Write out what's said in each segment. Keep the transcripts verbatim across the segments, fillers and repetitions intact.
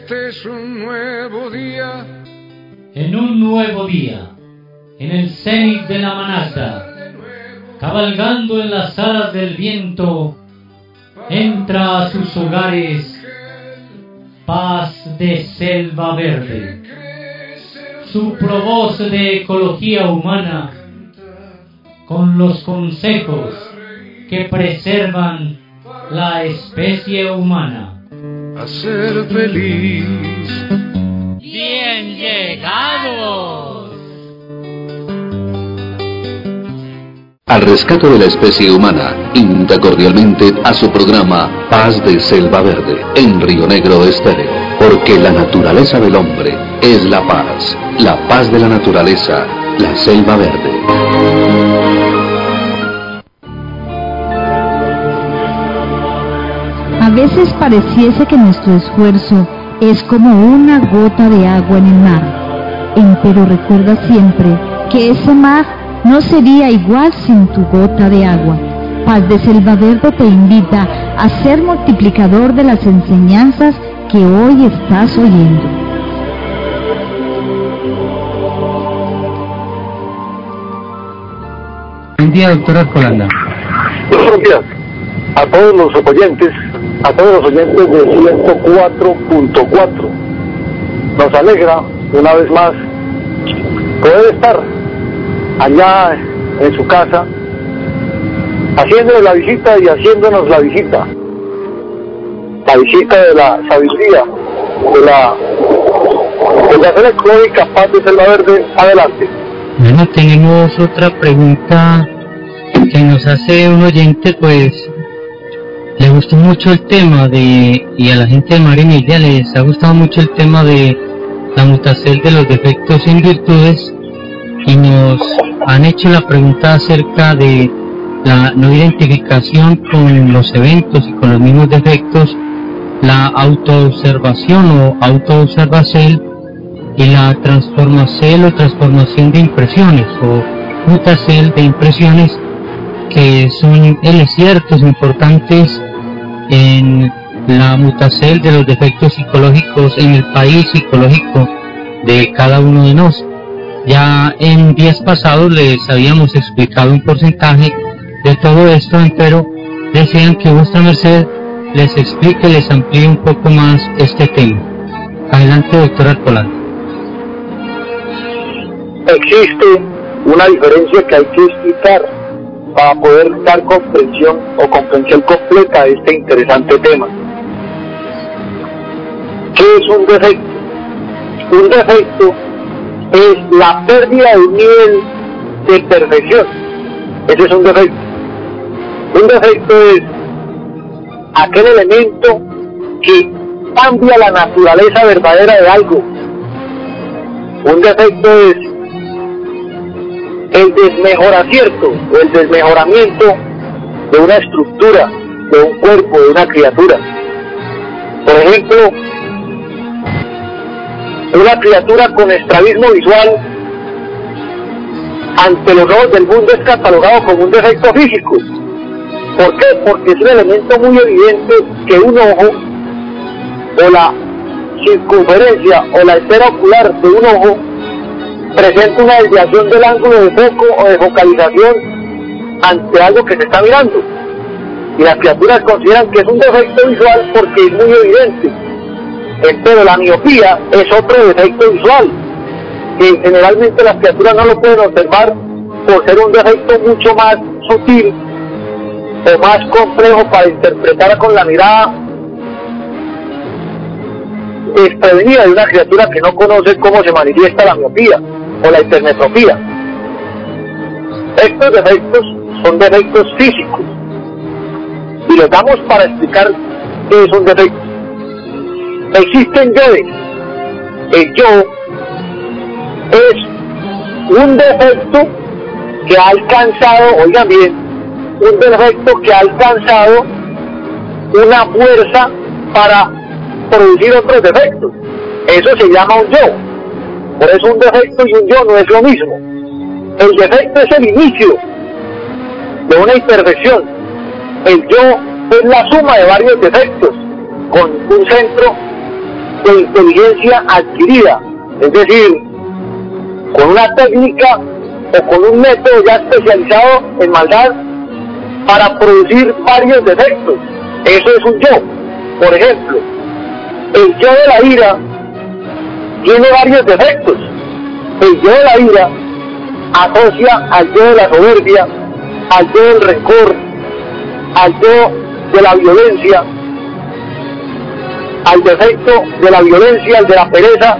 Este es un nuevo día. En un nuevo día, en el cenit de la manata, cabalgando en las alas del viento, entra a sus hogares Paz de Selva Verde, su provoz de ecología humana, con los consejos que preservan la especie humana. A ser feliz. ¡Bien llegados! Al rescate de la especie humana, invita cordialmente a su programa Paz de Selva Verde, en Río Negro Estéreo, porque la naturaleza del hombre es la paz, la paz de la naturaleza, la Selva Verde. A veces pareciese que nuestro esfuerzo es como una gota de agua en el mar, empero recuerda siempre que ese mar no sería igual sin tu gota de agua. Paz de Selva Verde te invita a ser multiplicador de las enseñanzas que hoy estás oyendo. Buen día, doctora Arcolanda. Buenos días a todos los oyentes, a todos los oyentes de ciento cuatro punto cuatro. Nos alegra una vez más poder estar allá en su casa, haciéndonos la visita y haciéndonos la visita, la visita de la sabiduría, de la de la zona ecológica Paz de Selva Verde. Adelante. Bueno, tenemos otra pregunta que nos hace un oyente, pues le gustó mucho el tema de, y a la gente de María Emilia les ha gustado mucho el tema de la mutacel de los defectos en virtudes, y nos han hecho la pregunta acerca de la no identificación con los eventos y con los mismos defectos, la autoobservación o autoobservacel y la transformacel o transformación de impresiones o mutacel de impresiones, que son L ciertos importantes en la mutacel de los defectos psicológicos en el país psicológico de cada uno de nosotros. Ya en días pasados les habíamos explicado un porcentaje de todo esto, pero desean que vuestra merced les explique, les amplíe un poco más este tema. Adelante, doctora Arcolanda. Existe una diferencia que hay que explicar para poder dar comprensión o comprensión completa a este interesante tema. ¿Qué es un defecto? Un defecto es la pérdida de un nivel de perfección. Ese es un defecto. Un defecto es aquel elemento que cambia la naturaleza verdadera de algo. Un defecto es el desmejoracierto o el desmejoramiento de una estructura, de un cuerpo, de una criatura. Por ejemplo, una criatura con estrabismo visual ante los ojos del mundo es catalogado como un defecto físico. ¿Por qué? Porque es un elemento muy evidente que un ojo o la circunferencia o la esfera ocular de un ojo presenta una desviación del ángulo de foco o de focalización ante algo que se está mirando, y las criaturas consideran que es un defecto visual porque es muy evidente. Pero la miopía es otro defecto visual que generalmente las criaturas no lo pueden observar por ser un defecto mucho más sutil o más complejo para interpretar con la mirada desprevenida de una criatura que no conoce cómo se manifiesta la miopía o la hipermetropía. Estos defectos son defectos físicos y los damos para explicar qué es un defecto. Existen yoes. El yo es un defecto que ha alcanzado, oigan bien, un defecto que ha alcanzado una fuerza para producir otros defectos. Eso se llama un yo. Por eso un defecto y un yo no es lo mismo. El defecto es el inicio de una imperfección. El yo es la suma de varios defectos con un centro de inteligencia adquirida, es decir, con una técnica o con un método ya especializado en maldad para producir varios defectos. Eso es un yo. Por ejemplo, el yo de la ira tiene varios defectos. El yo de la ira asocia al yo de la soberbia, al yo del rencor, al yo de la violencia, al defecto de la violencia, al de la pereza,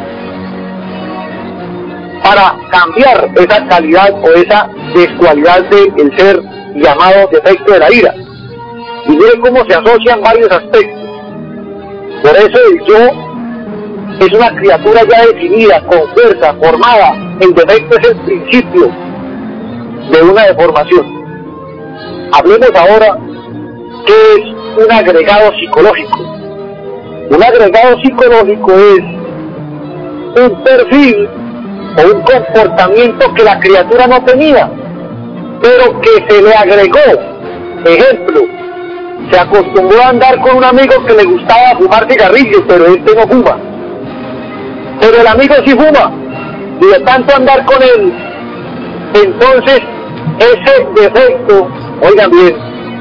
para cambiar esa calidad o esa descualidad del ser llamado defecto de la ira. Y miren cómo se asocian varios aspectos. Por eso el yo es una criatura ya definida, con fuerza, formada. El defecto es el principio de una deformación. Hablemos ahora qué es un agregado psicológico. Un agregado psicológico es un perfil o un comportamiento que la criatura no tenía, pero que se le agregó. Ejemplo, se acostumbró a andar con un amigo que le gustaba fumar cigarrillos, pero este no fuma. Pero el amigo sí fuma, y de tanto andar con él, entonces ese defecto, oigan bien,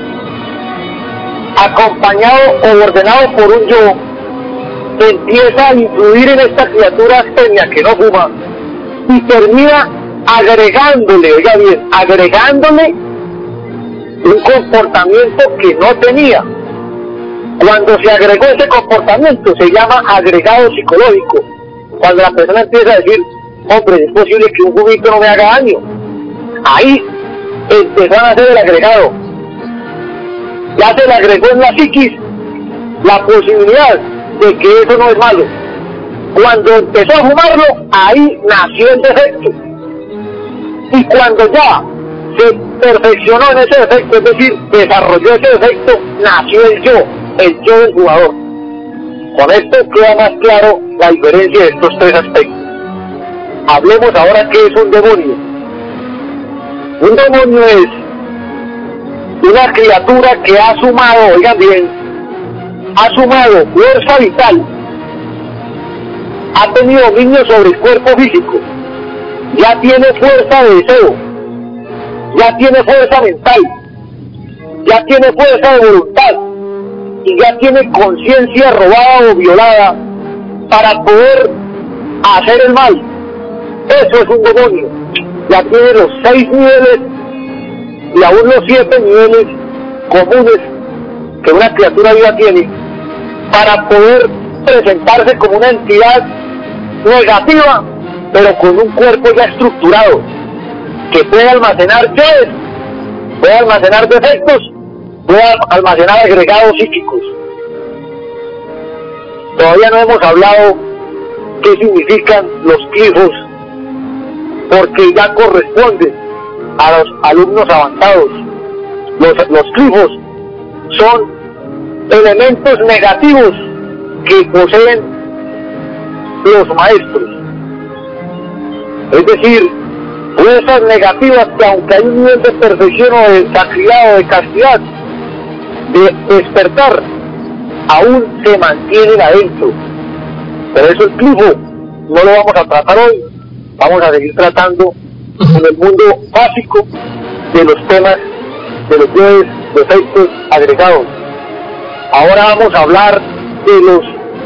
acompañado o ordenado por un yo, empieza a influir en esta criatura astenia que no fuma, y termina agregándole, oiga bien, agregándole un comportamiento que no tenía. Cuando se agregó ese comportamiento se llama agregado psicológico. Cuando la persona empieza a decir, hombre, es posible que un juguito no me haga daño, ahí empezó a hacer el agregado. Ya se le agregó en la psiquis la posibilidad de que eso no es malo. Cuando empezó a fumarlo, ahí nació el defecto. Y cuando ya se perfeccionó en ese defecto, es decir, desarrolló ese defecto, nació el yo, el yo del jugador. Con esto queda más claro la diferencia de estos tres aspectos. Hablemos ahora qué es un demonio. Un demonio es una criatura que ha sumado, oigan bien, ha sumado fuerza vital, ha tenido dominio sobre el cuerpo físico, ya tiene fuerza de deseo, ya tiene fuerza mental, ya tiene fuerza de voluntad y ya tiene conciencia robada o violada para poder hacer el mal. Eso es un demonio. Ya tiene los seis niveles y aún los siete niveles comunes que una criatura viva tiene para poder presentarse como una entidad negativa, pero con un cuerpo ya estructurado, que puede almacenar yoes, puede almacenar defectos, puede almacenar agregados psíquicos. Todavía no hemos hablado qué significan los clifos, porque ya corresponden a los alumnos avanzados. Los, los clifos son elementos negativos que poseen los maestros, es decir, fuerzas negativas que, aunque hay un nivel de perfección o de sacridad o de castidad, de despertar, aún se mantienen adentro. Por eso el clifo no lo vamos a tratar hoy, vamos a seguir tratando en el mundo básico de los temas de los yoes, defectos agregados. Ahora vamos a hablar de los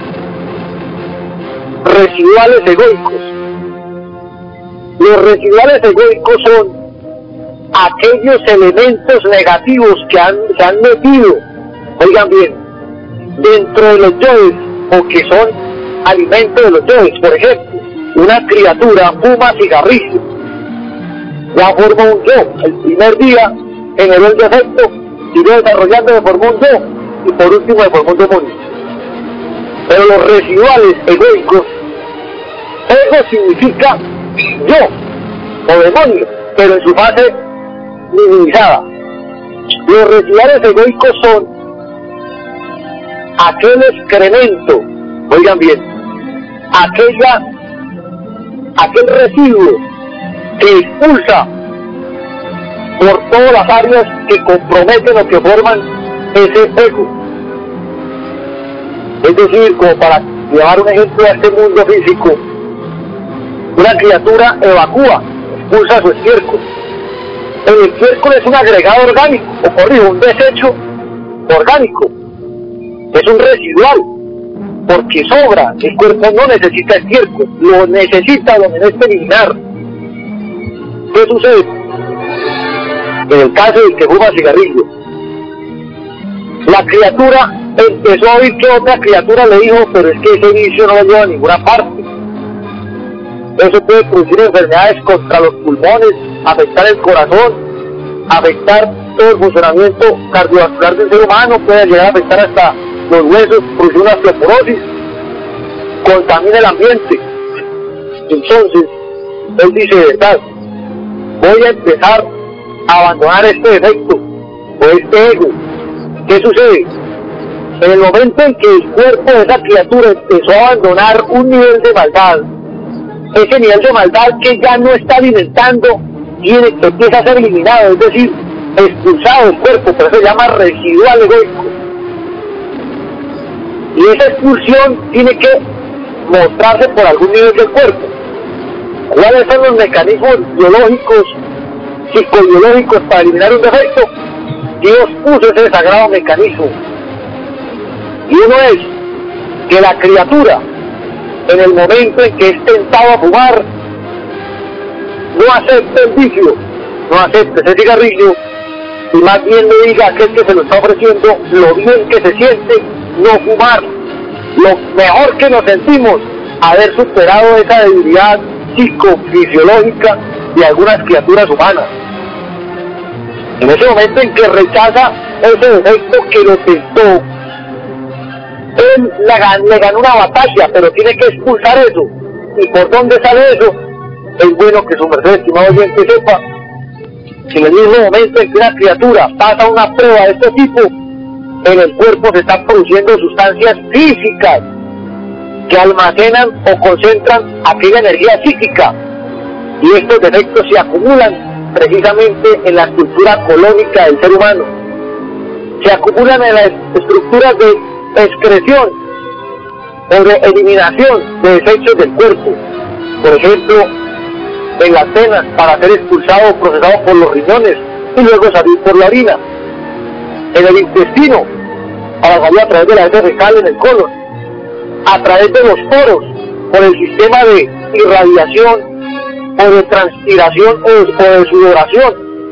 residuales egoicos. Los residuales egoicos son aquellos elementos negativos que han, se han metido, oigan bien, dentro de los yoes, o que son alimento de los yoes. Por ejemplo, una criatura fuma cigarrillo, ya forma un yo. El primer día generó el defecto, siguió desarrollando, de formó un yo, y por último de formó un demonio. Pero los residuales egoicos, ego significa yo o demonio, pero en su fase minimizada. Los residuales egoicos son aquel excremento, oigan bien, aquella, aquel residuo que expulsa por todas las áreas que comprometen o que forman ese ego. Es decir, como para llevar un ejemplo a este mundo físico, una criatura evacúa, expulsa su estiércol. El estiércol es un agregado orgánico, o corrijo, un desecho orgánico, es un residual, porque sobra, el cuerpo no necesita estiércol, lo necesita, lo necesita eliminar. ¿Qué sucede? En el caso del que fuma cigarrillo, la criatura empezó a oír que otra criatura le dijo, pero es que ese vicio no lo lleva a ninguna parte. Eso puede producir enfermedades contra los pulmones, afectar el corazón, afectar todo el funcionamiento cardiovascular del ser humano, puede llegar a afectar hasta los huesos, producir una osteoporosis, contamina el ambiente. Entonces, él dice, verdad, voy a empezar a abandonar este defecto, o este ego. ¿Qué sucede? En el momento en que el cuerpo de esa criatura empezó a abandonar un nivel de maldad, ese nivel de maldad que ya no está alimentando, tiene, empieza a ser eliminado, es decir, expulsado del cuerpo, por eso se llama residual egoico. Y esa expulsión tiene que mostrarse por algún nivel del cuerpo. ¿Cuáles son los mecanismos biológicos, psicobiológicos para eliminar un defecto? Dios puso ese sagrado mecanismo. Y uno es que la criatura, en el momento en que es tentado a fumar, no acepte el vicio, no acepte ese cigarrillo, y más bien le diga a aquel que se lo está ofreciendo lo bien que se siente no fumar, lo mejor que nos sentimos haber superado esa debilidad psicofisiológica de algunas criaturas humanas. En ese momento en que rechaza ese defecto que lo tentó, él le ganó, le ganó una batalla, pero tiene que expulsar eso. ¿Y por dónde sale eso? Es bueno que su merced, estimado oyente, sepa que en el mismo momento en que una criatura pasa una prueba de este tipo, en el cuerpo se están produciendo sustancias físicas que almacenan o concentran aquella energía psíquica, y estos defectos se acumulan precisamente en la estructura colónica del ser humano, se acumulan en las estructuras de excreción o de eliminación de desechos del cuerpo, por ejemplo en las venas para ser expulsado o procesado por los riñones y luego salir por la orina, en el intestino para salir a través de la heces fecal en el colon, a través de los poros por el sistema de irradiación o de transpiración o de, o de sudoración.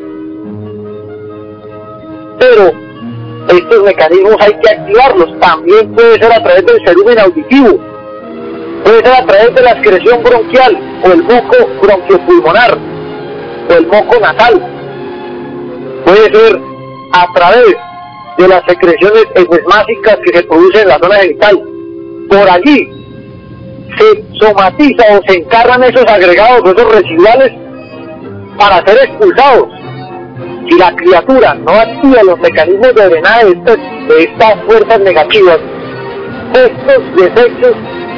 Pero estos mecanismos hay que activarlos. También puede ser a través del cerumen auditivo, puede ser a través de la excreción bronquial o el moco bronquiopulmonar o el moco nasal, puede ser a través de las secreciones esmásicas que se producen en la zona genital. Por allí se somatiza o se encargan esos agregados, esos residuales para ser expulsados. Si la criatura no activa los mecanismos de drenaje de, este, de estas fuerzas negativas, estos desechos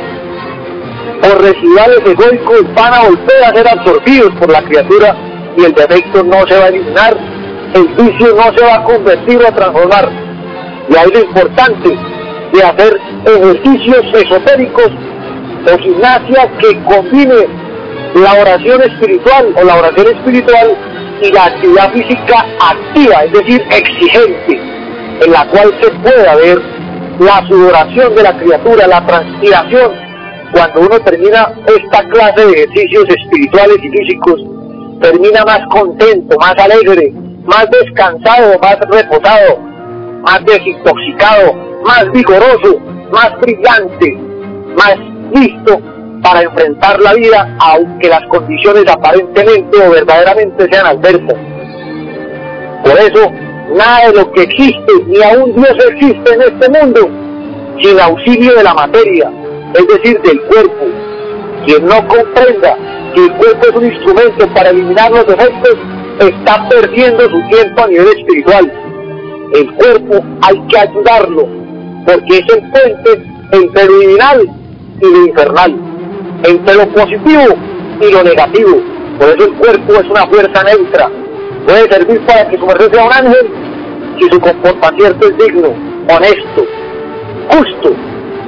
o residuales egoicos van a volver a ser absorbidos por la criatura y el defecto no se va a eliminar, el vicio no se va a convertir o a transformar. Y ahí lo importante de hacer ejercicios esotéricos o gimnasia que combine la oración espiritual o la oración espiritual y la actividad física activa, es decir, exigente, en la cual se pueda ver la sudoración de la criatura, la transpiración. Cuando uno termina esta clase de ejercicios espirituales y físicos, termina más contento, más alegre, más descansado, más reposado, más desintoxicado, más vigoroso, más brillante, más listo para enfrentar la vida, aunque las condiciones aparentemente o verdaderamente sean adversas. Por eso, nada de lo que existe, ni aún Dios existe en este mundo, sin auxilio de la materia, es decir, del cuerpo. Quien no comprenda que el cuerpo es un instrumento para eliminar los defectos, está perdiendo su tiempo a nivel espiritual. El cuerpo hay que ayudarlo, porque es el puente entre lo divinal y lo infernal, entre lo positivo y lo negativo. Por eso el cuerpo es una fuerza neutra, puede servir para que su merced sea un ángel si su comportamiento es digno, honesto, justo,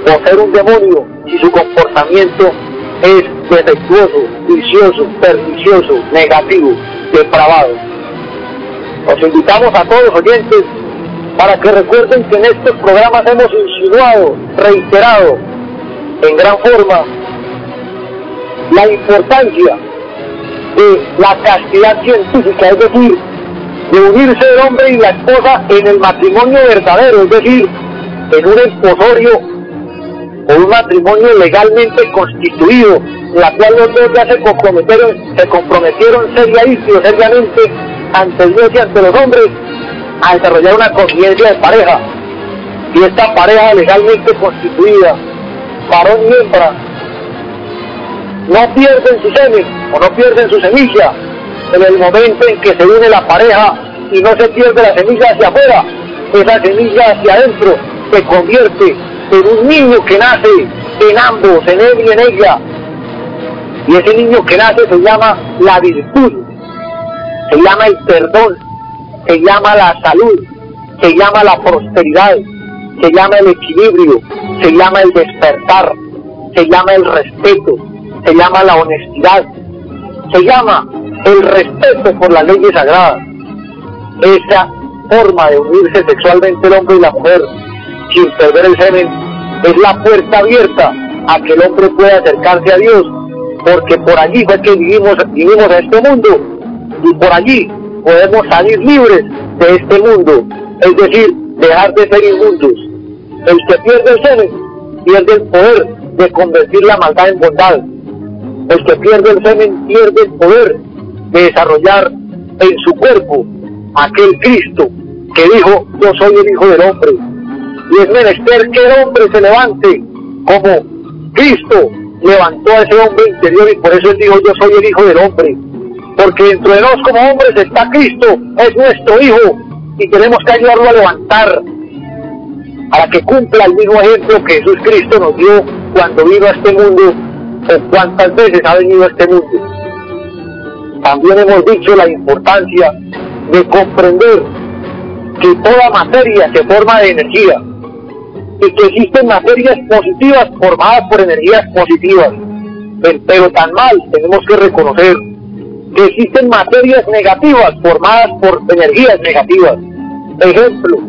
por ser un demonio si su comportamiento es defectuoso, vicioso, pernicioso, negativo, depravado. Los invitamos a todos los oyentes para que recuerden que en estos programas hemos insinuado, reiterado en gran forma la importancia de la castidad científica, es decir, de unirse el hombre y la esposa en el matrimonio verdadero, es decir, en un esposorio o un matrimonio legalmente constituido, en la cual los dos ya se comprometieron, se comprometieron seriamente o seriamente ante Dios y ante los hombres a desarrollar una convivencia de pareja. Y esta pareja legalmente constituida, varón y hembra, no pierden su semen o no pierden su semilla en el momento en que se une la pareja y no se pierde la semilla hacia afuera, esa semilla hacia adentro se convierte en un niño que nace en ambos, en él y en ella, y ese niño que nace se llama la virtud, se llama el perdón, se llama la salud, se llama la prosperidad, se llama el equilibrio, se llama el despertar, se llama el respeto, se llama la honestidad, se llama el respeto por las leyes sagradas. Esa forma de unirse sexualmente el hombre y la mujer sin perder el semen es la puerta abierta a que el hombre pueda acercarse a Dios, porque por allí fue que vivimos, vivimos a este mundo, y por allí podemos salir libres de este mundo, es decir, dejar de ser inmundos. El que pierde el semen pierde el poder de convertir la maldad en bondad. El que pierde el semen pierde el poder de desarrollar en su cuerpo aquel Cristo que dijo: yo soy el Hijo del Hombre. Y es menester que el hombre se levante como Cristo levantó a ese hombre interior, y por eso él dijo: yo soy el Hijo del Hombre, porque dentro de nosotros como hombres está Cristo, es nuestro Hijo, y tenemos que ayudarlo a levantar para que cumpla el mismo ejemplo que Jesús Cristo nos dio cuando vino a este mundo, o cuántas veces ha venido a este mundo. También hemos dicho la importancia de comprender que toda materia se forma de energía, y que existen materias positivas formadas por energías positivas, pero tan mal tenemos que reconocer que existen materias negativas formadas por energías negativas. Ejemplo,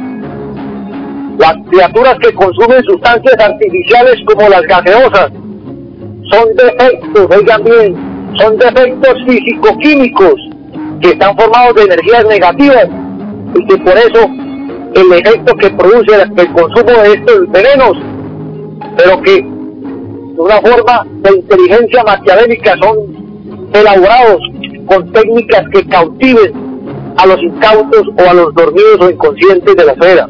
las criaturas que consumen sustancias artificiales como las gaseosas son defectos, oigan bien, son defectos físico-químicos que están formados de energías negativas, y que por eso el efecto que produce el consumo de estos venenos, pero que de una forma de inteligencia maquiavélica son elaborados con técnicas que cautiven a los incautos o a los dormidos o inconscientes de la esfera.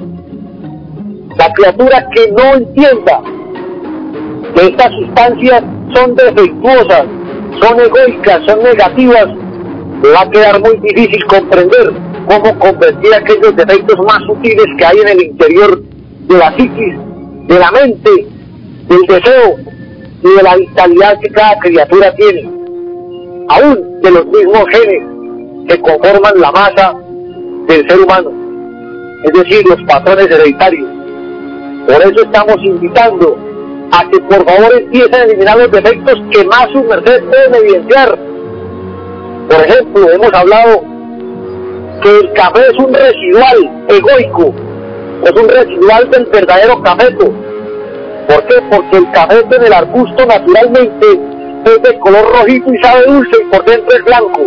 La criatura que no entienda que estas sustancias son defectuosas, son egoicas, son negativas, le va a quedar muy difícil comprender cómo convertir aquellos defectos más sutiles que hay en el interior de la psiquis, de la mente, del deseo y de la vitalidad que cada criatura tiene, aún de los mismos genes que conforman la masa del ser humano, es decir, los patrones hereditarios. Por eso estamos invitando a que por favor empiecen a eliminar los defectos que más sus mercedes pueden evidenciar. Por ejemplo, hemos hablado que el café es un residual egoico, es un residual del verdadero cafeto. ¿Por qué? Porque el cafeto en el arbusto naturalmente es de color rojito y sabe dulce, y por dentro es blanco.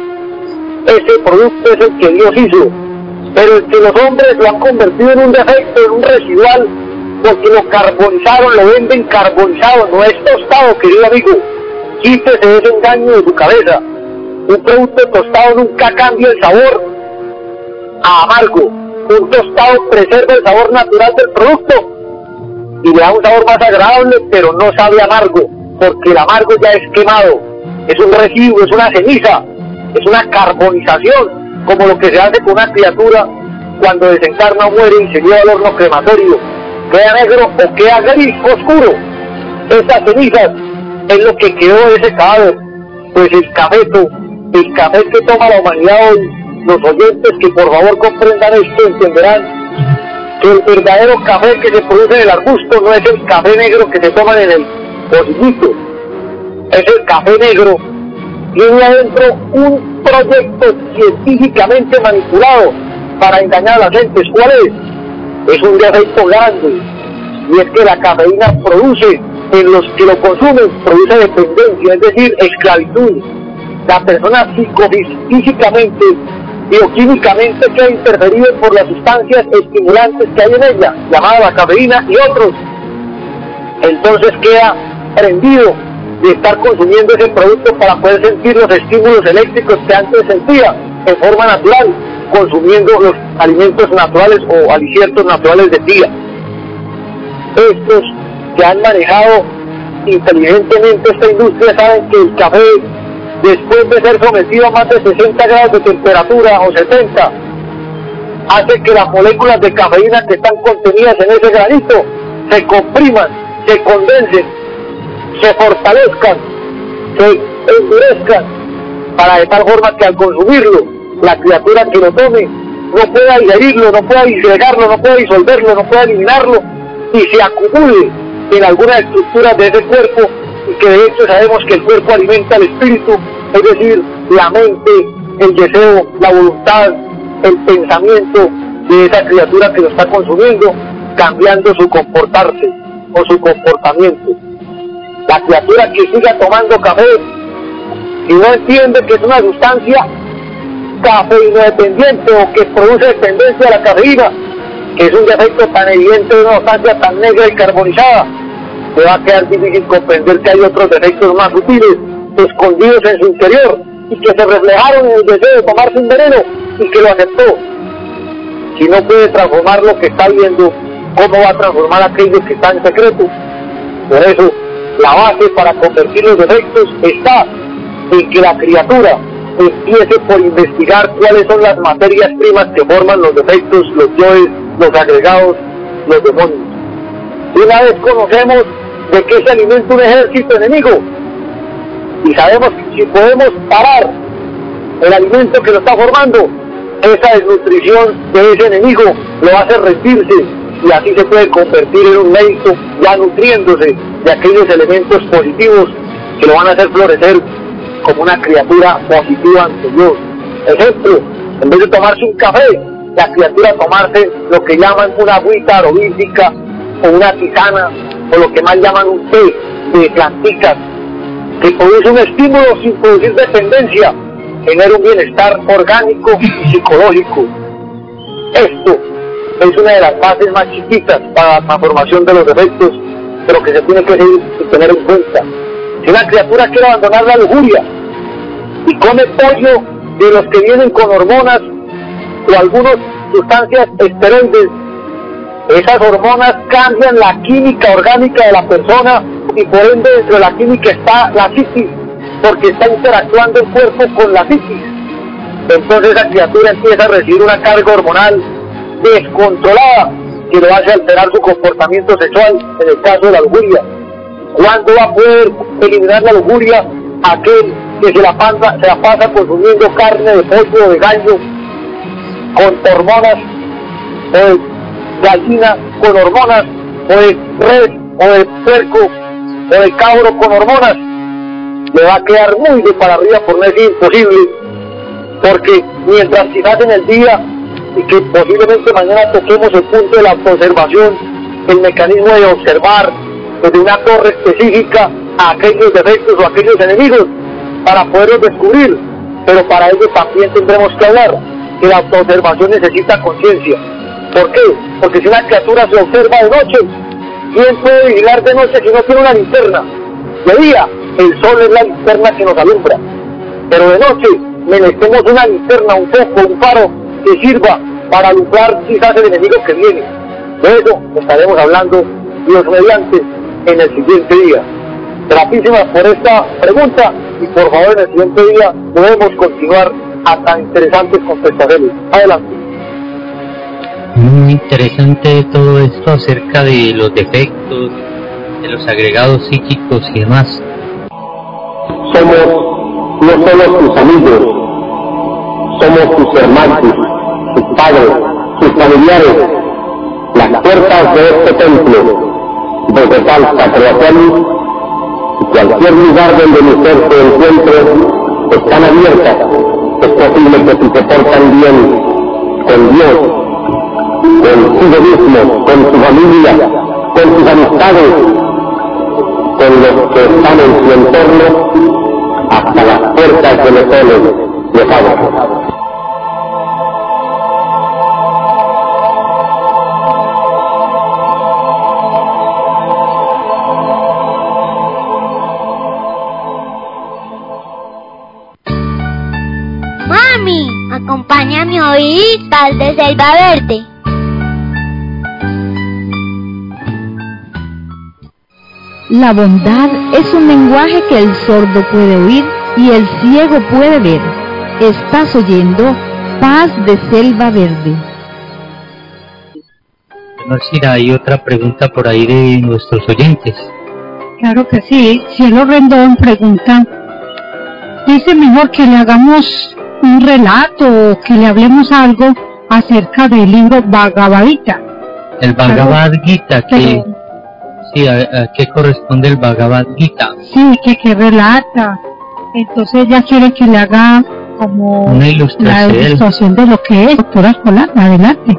Ese producto es el que Dios hizo, pero el que los hombres lo han convertido en un defecto, en un residual, porque lo carbonizaron, lo venden carbonizado, no es tostado, querido amigo. Quítese ese engaño de su cabeza. Un producto tostado nunca cambia el sabor a amargo. Un tostado preserva el sabor natural del producto y le da un sabor más agradable, pero no sabe amargo, porque el amargo ya es quemado, es un residuo, es una ceniza, es una carbonización, como lo que se hace con una criatura cuando desencarna o muere y se lleva al horno crematorio. Queda negro o queda gris oscuro. Esas cenizas es lo que quedó de ese cadáver. Pues el cafeto, el café que toma la humanidad hoy, los oyentes que por favor comprendan esto entenderán que el verdadero café que se produce en el arbusto no es el café negro que se toman en el pocillito, es el café negro. Tiene adentro un proyecto científicamente manipulado para engañar a las gentes. ¿Cuál es? Es un defecto grande, y es que la cafeína produce, en los que lo consumen, produce dependencia, es decir, esclavitud. La persona psicofísicamente, bioquímicamente queda interferida por las sustancias estimulantes que hay en ella, llamada la cafeína y otros. Entonces queda prendido de estar consumiendo ese producto para poder sentir los estímulos eléctricos que antes sentía en forma natural, consumiendo los alimentos naturales o aliciertos naturales del día. Estos que han manejado inteligentemente esta industria saben que el café, después de ser sometido a más de sesenta grados de temperatura o setenta, hace que las moléculas de cafeína que están contenidas en ese granito se compriman, se condensen, se fortalezcan, se endurezcan, para de tal forma que al consumirlo, la criatura que lo tome no pueda digerirlo, no pueda disgregarlo, no pueda disolverlo, no pueda eliminarlo, y se acumule en algunas estructuras de ese cuerpo, y que de hecho sabemos que el cuerpo alimenta al espíritu, es decir, la mente, el deseo, la voluntad, el pensamiento de esa criatura que lo está consumiendo, cambiando su comportarse o su comportamiento. La criatura que siga tomando café y no entiende que es una sustancia cafeíno-dependiente o que produce dependencia a la cafeína, que es un defecto tan evidente de una sustancia tan negra y carbonizada, le va a quedar difícil comprender que hay otros defectos más sutiles, escondidos en su interior, y que se reflejaron en el deseo de tomarse un veneno, y que lo aceptó. Si no puede transformar lo que está viendo, ¿cómo va a transformar aquello que está en secreto? Por eso, la base para convertir los defectos está en que la criatura empiece por investigar cuáles son las materias primas que forman los defectos, los yoes, los agregados, los demonios. Una vez conocemos de qué se alimenta un ejército enemigo, y sabemos que si podemos parar el alimento que lo está formando, esa desnutrición de ese enemigo lo hace rendirse, y así se puede convertir en un médico ya nutriéndose de aquellos elementos positivos que lo van a hacer florecer como una criatura positiva ante Dios. Ejemplo, en vez de tomarse un café, la criatura tomarse lo que llaman una agüita aromática o una tisana, o lo que más llaman un té de plantitas, que produce un estímulo sin producir dependencia, genera un bienestar orgánico y psicológico. Esto es una de las bases más chiquitas para la transformación de los defectos, pero que se tiene que seguir y tener en cuenta. Si una criatura quiere abandonar la lujuria y come pollo de los que vienen con hormonas o algunas sustancias esteroides, esas hormonas cambian la química orgánica de la persona, y por ende dentro de la química está la psiquis, porque está interactuando el cuerpo con la psiquis. Entonces la criatura empieza a recibir una carga hormonal descontrolada que le hace alterar su comportamiento sexual, en el caso de la lujuria. ¿Cuándo va a poder eliminar la lujuria? Aquel que se la pasa, se la pasa consumiendo carne de pollo o de gallo con hormonas, o de gallina con hormonas, o de res, o de puerco, o de cabro con hormonas. Le va a quedar muy de para arriba, por no decir imposible, porque mientras quizás en el día, y que posiblemente mañana toquemos el punto de la autoobservación, el mecanismo de observar desde una torre específica a aquellos defectos o aquellos enemigos para poderlos descubrir, pero para ello también tendremos que hablar que la autoobservación necesita conciencia. ¿Por qué? Porque si una criatura se observa de noche, ¿quién puede vigilar de noche si no tiene una linterna? De día, el sol es la linterna que nos alumbra, pero de noche menestemos una linterna, un foco, un faro que sirva para alumbrar quizás el enemigo que viene. De eso estaremos hablando, Dios mediante, en el siguiente día. Gracias por esta pregunta, y por favor en el siguiente día podemos continuar a tan interesantes contestaciones. Adelante. Muy interesante todo esto acerca de los defectos, de los agregados psíquicos y demás. Somos no solo tus amigos, somos tus hermanos, tus padres, tus familiares, las puertas de este templo, desde Salta, Creación, y cualquier lugar donde mi ser se encuentre, están abiertas. Es posible que si se portan bien con Dios, consigo mismo, con su familia, con sus amistades, con los que están en su entorno, hasta las puertas de los cielos les abren. Mami, acompáñame a oír Paz de Selva Verde. La bondad es un lenguaje que el sordo puede oír y el ciego puede ver. Estás oyendo Paz de Selva Verde. Marcira, hay otra pregunta por ahí de nuestros oyentes. Claro que sí. Cielo Rendón pregunta, dice mejor que le hagamos un relato o que le hablemos algo acerca del libro Bhagavad Gita. El Bhagavad Gita, que... Pero, sí, ¿a, a qué corresponde el Bhagavad Gita? sí, que, que relata. Entonces ella quiere que le haga como Una la ilustración. ilustración de lo que es. Doctora Escolar, adelante.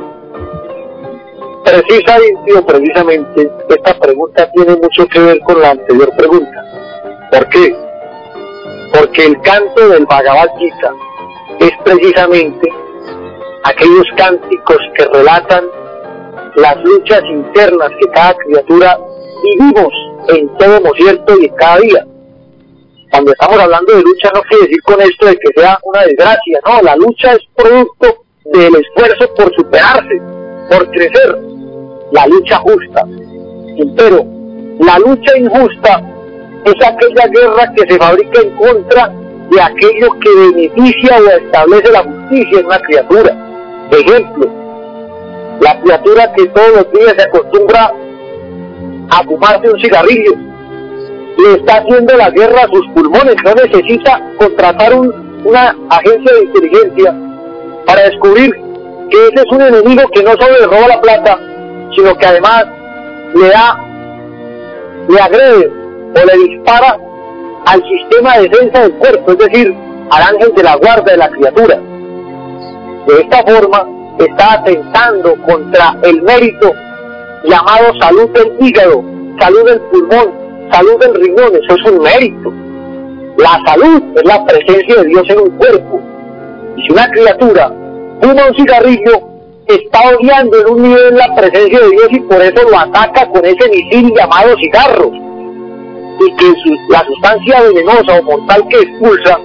Precisamente, precisamente, esta pregunta tiene mucho que ver con la anterior pregunta. ¿Por qué? Porque el canto del Bhagavad Gita es precisamente aquellos cánticos que relatan las luchas internas que cada criatura vivimos en todo momento y en cada día. Cuando estamos hablando de lucha no quiere decir con esto de que sea una desgracia, no, la lucha es producto del esfuerzo por superarse, por crecer, la lucha justa. Pero la lucha injusta es aquella guerra que se fabrica en contra de aquello que beneficia o establece la justicia en una criatura. Ejemplo, la criatura que todos los días se acostumbra a fumarse un cigarrillo, le está haciendo la guerra a sus pulmones, no necesita contratar un, una agencia de inteligencia para descubrir que ese es un enemigo que no solo le roba la plata, sino que además le da, le agrede o le dispara al sistema de defensa del cuerpo, es decir, al ángel de la guarda de la criatura. De esta forma está atentando contra el mérito llamado salud del hígado, salud del pulmón, salud del riñón. Eso es un mérito. La salud es la presencia de Dios en un cuerpo. Y si una criatura fuma un cigarrillo, está odiando en un nivel la presencia de Dios y por eso lo ataca con ese misil llamado cigarro. Y que su, la sustancia venenosa o mortal que expulsa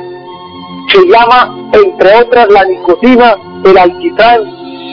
se llama, entre otras, la nicotina, el alquitrán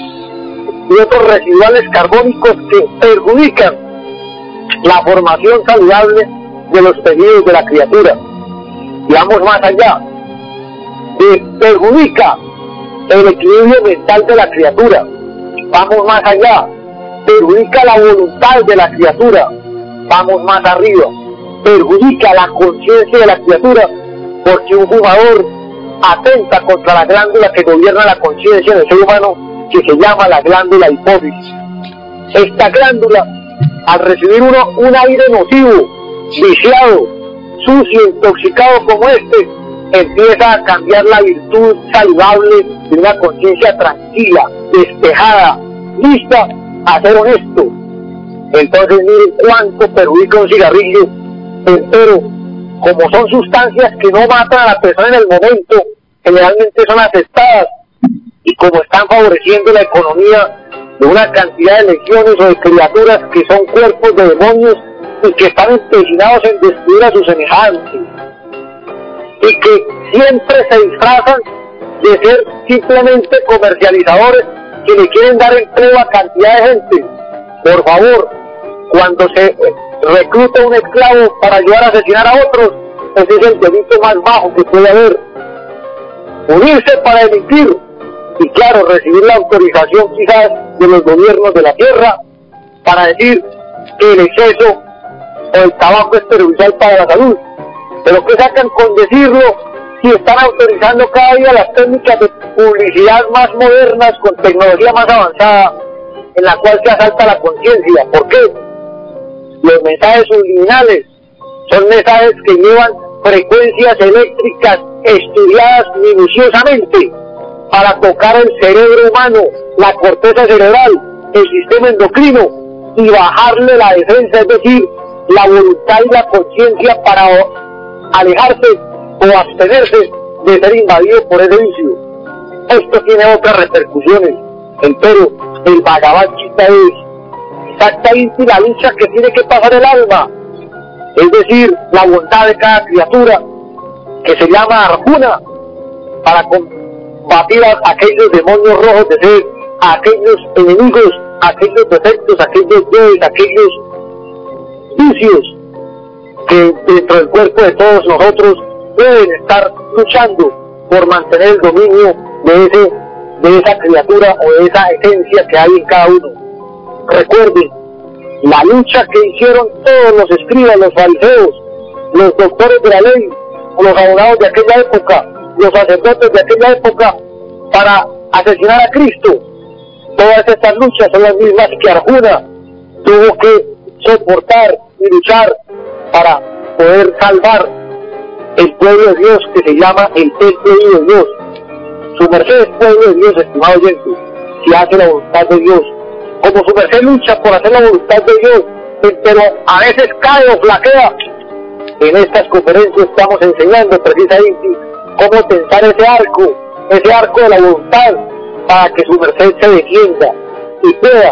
y otros residuales carbónicos que perjudican la formación saludable de los tejidos de la criatura. Y vamos más allá, de, perjudica el equilibrio mental de la criatura. Vamos más allá, perjudica la voluntad de la criatura. Vamos más arriba, perjudica la conciencia de la criatura, porque un fumador atenta contra la glándula que gobierna la conciencia del ser humano, que se llama la glándula hipófisis. Esta glándula, al recibir uno un aire nocivo, viciado, sucio, intoxicado como este, empieza a cambiar la virtud saludable de una conciencia tranquila, despejada, lista a ser honesto. Entonces miren cuánto perjudica un cigarrillo, pero como son sustancias que no matan a la persona en el momento, generalmente son aceptadas, y como están favoreciendo la economía de una cantidad de legiones o de criaturas que son cuerpos de demonios y que están empecinados en destruir a sus semejantes, y que siempre se disfrazan de ser simplemente comercializadores que le quieren dar empleo a cantidad de gente. Por favor, cuando se recluta un esclavo para ayudar a asesinar a otros, ese es el delito más bajo que puede haber. Unirse para emitir y claro, recibir la autorización quizás de los gobiernos de la tierra para decir que el exceso o el tabaco es perjudicial para la salud. Pero ¿qué sacan con decirlo si están autorizando cada día las técnicas de publicidad más modernas con tecnología más avanzada, en la cual se asalta la conciencia. ¿Por qué? Los mensajes subliminales son mensajes que llevan frecuencias eléctricas estudiadas minuciosamente para tocar el cerebro humano, la corteza cerebral, el sistema endocrino, y bajarle la defensa, es decir, la voluntad y la conciencia para alejarse o abstenerse de ser invadido por ese vicio. Esto tiene otras repercusiones, pero el Bhagavad Gita es exactamente la lucha que tiene que pasar el alma, es decir, la bondad de cada criatura, que se llama Arjuna, para combatir a aquellos demonios rojos de ser, a aquellos enemigos, a aquellos defectos, a aquellos dioses, a aquellos vicios que dentro del cuerpo de todos nosotros deben estar luchando por mantener el dominio de ese, de esa criatura o de esa esencia que hay en cada uno. Recuerden la lucha que hicieron todos los escribas, los fariseos, los doctores de la ley, los abogados de aquella época, los sacerdotes de aquella época, para asesinar a Cristo. Todas estas luchas son las mismas que Arjuna tuvo que soportar y luchar para poder salvar el pueblo de Dios, que se llama el templo de Dios. Su merced es pueblo de Dios, estimado oyente, si hace la voluntad de Dios. Como su merced lucha por hacer la voluntad de Dios, pero a veces cae o flaquea. En estas conferencias estamos enseñando precisamente cómo tensar ese arco, ese arco de la voluntad, para que su merced se defienda y pueda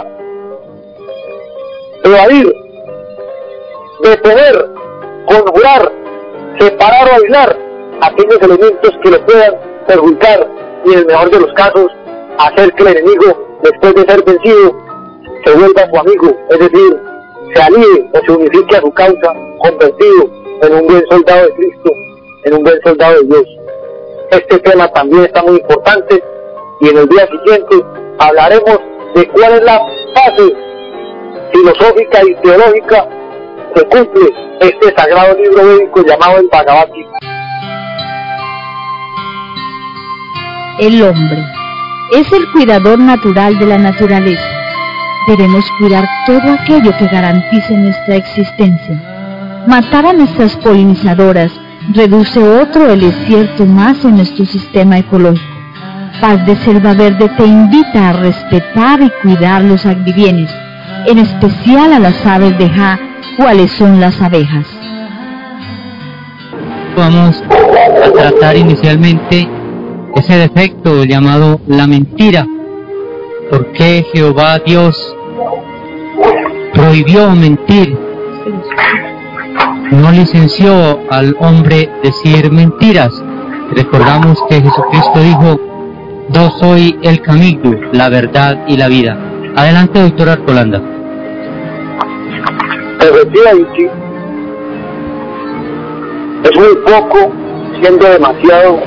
evadir, detener, conjurar, separar o aislar aquellos elementos que le puedan perjudicar y en el mejor de los casos hacer que el enemigo, después de ser vencido, se vuelva su amigo, es decir, se alíe o se unifique a su causa, convertido en un buen soldado de Cristo, en un buen soldado de Dios. Este tema también está muy importante y en el día siguiente hablaremos de cuál es la fase filosófica y teológica que cumple este sagrado libro védico llamado el Bhagavad Gita. El hombre es el cuidador natural de la naturaleza. Debemos cuidar todo aquello que garantice nuestra existencia. Matar a nuestras polinizadoras reduce otro el desierto más en nuestro sistema ecológico. Paz de Selva Verde te invita a respetar y cuidar los agribienes, en especial a las aves de Ja, cuáles son las abejas. Vamos a tratar inicialmente ese defecto llamado la mentira. ¿Por qué Jehová Dios prohibió mentir? No licenció al hombre decir mentiras. Recordamos que Jesucristo dijo: yo soy el camino, la verdad y la vida. Adelante, doctor Arcolanda. Efectivamente, es muy poco, siendo demasiado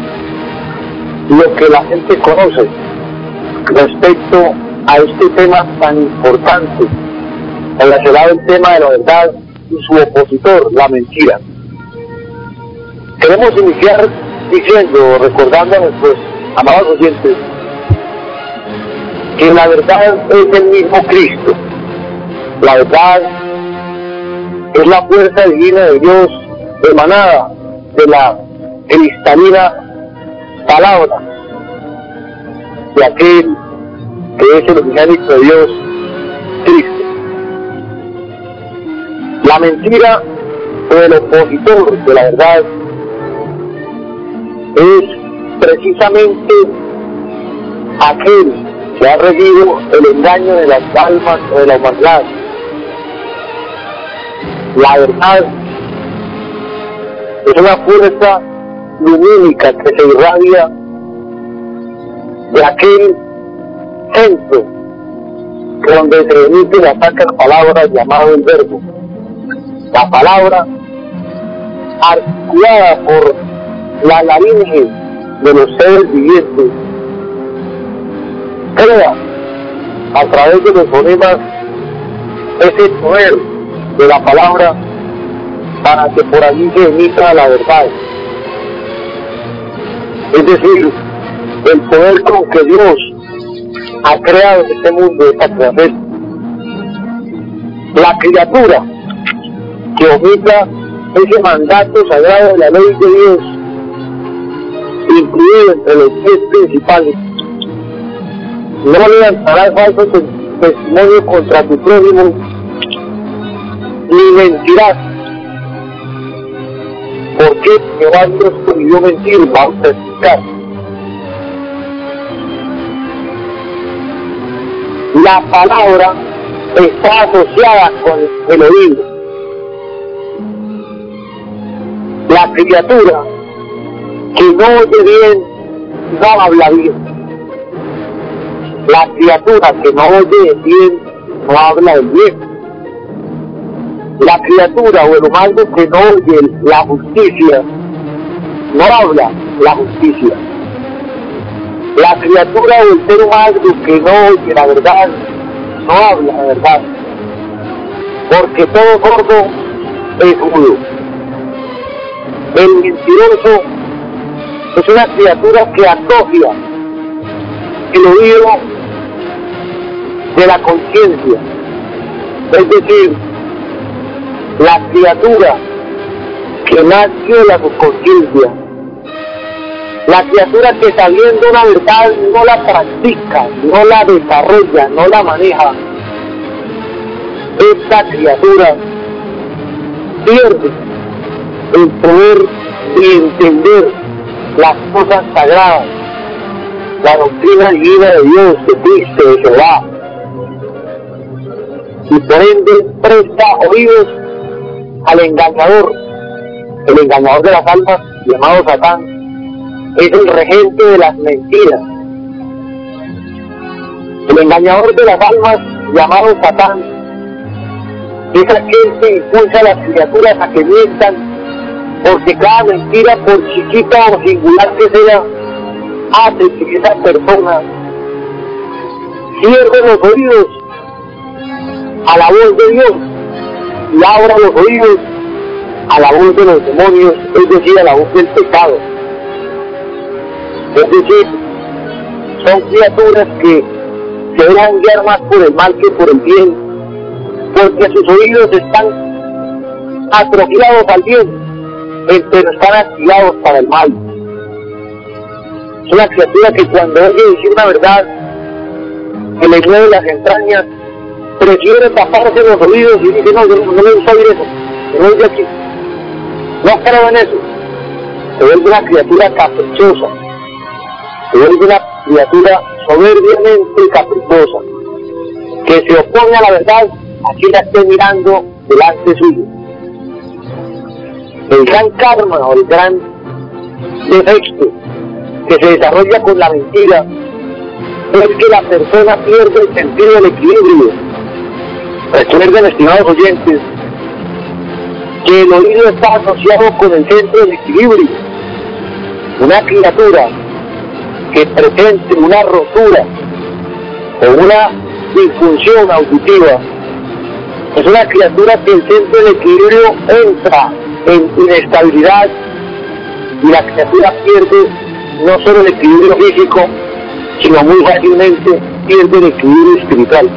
lo que la gente conoce respecto a este tema tan importante, relacionado al tema de la verdad y su opositor, la mentira. Queremos iniciar diciendo, recordando a nuestros amados oyentes, que la verdad es el mismo Cristo. La verdad es la fuerza divina de Dios emanada de la cristalina palabra de aquel que es el unigénito de Dios, Cristo. La mentira o el opositor de la verdad es precisamente aquel que ha regido el engaño de las almas o de la humanidad. La verdad es una fuerza lumínica que se irradia de aquel centro donde se emite la sacra palabra llamado el verbo. La palabra, articulada por la laringe de los seres vivientes, crea a través de los fonemas ese poder de la palabra para que por allí se emita la verdad. Es decir, el poder con que Dios ha creado en este mundo esta creación. La criatura que omita ese mandato sagrado de la ley de Dios, incluido entre los diez principales, no levantará falso testimonio contra tu prójimo, ni mentirás, porque Jehová Dios prohibió mentir, vamos a explicar. La palabra está asociada con el oído. La criatura que no oye bien, no habla bien. La criatura que no oye bien, no habla bien. La criatura o el humano que no oye la justicia, no habla la justicia. La criatura o el ser humano que no oye la verdad, no habla la verdad. Porque todo sordo es mudo. El mentiroso es una criatura que atrofia el oído de la conciencia. Es decir, la criatura que nace de la subconsciencia, la criatura que sabiendo una verdad no la practica, no la desarrolla, no la maneja, esta criatura pierde el poder de entender las cosas sagradas, la doctrina divina de Dios, de Cristo, de Jehová, y por ende presta oídos al engañador. El engañador de las almas, llamado Satán, es el regente de las mentiras. El engañador de las almas, llamado Satán, es aquel que impulsa a las criaturas a que mientan, porque cada mentira, por chiquita o singular que sea, hace que esa persona cierre los oídos a la voz de Dios y abra los oídos a la voz de los demonios, es decir, a la voz del pecado. Es decir, son criaturas que se dejan guiar más por el mal que por el bien, porque sus oídos están atrofiados al bien, pero están activados para el mal. Es una criatura que cuando oye decir una verdad que le mueve las entrañas, prefiere taparse los oídos y dice: no, yo no me gusta oír eso, me voy de aquí, no creo en eso. Se vuelve una criatura caprichosa, se vuelve una criatura soberbiamente caprichosa, que se opone a la verdad, así la esté mirando delante suyo. El gran karma o el gran defecto que se desarrolla con la mentira es que la persona pierde el sentido del equilibrio. Recuerden, estimados oyentes, que el oído está asociado con el centro del equilibrio. Una criatura que presente una rotura o una disfunción auditiva es una criatura que el centro del equilibrio entra en inestabilidad y la criatura pierde no solo el equilibrio físico, sino muy fácilmente pierde el equilibrio espiritual.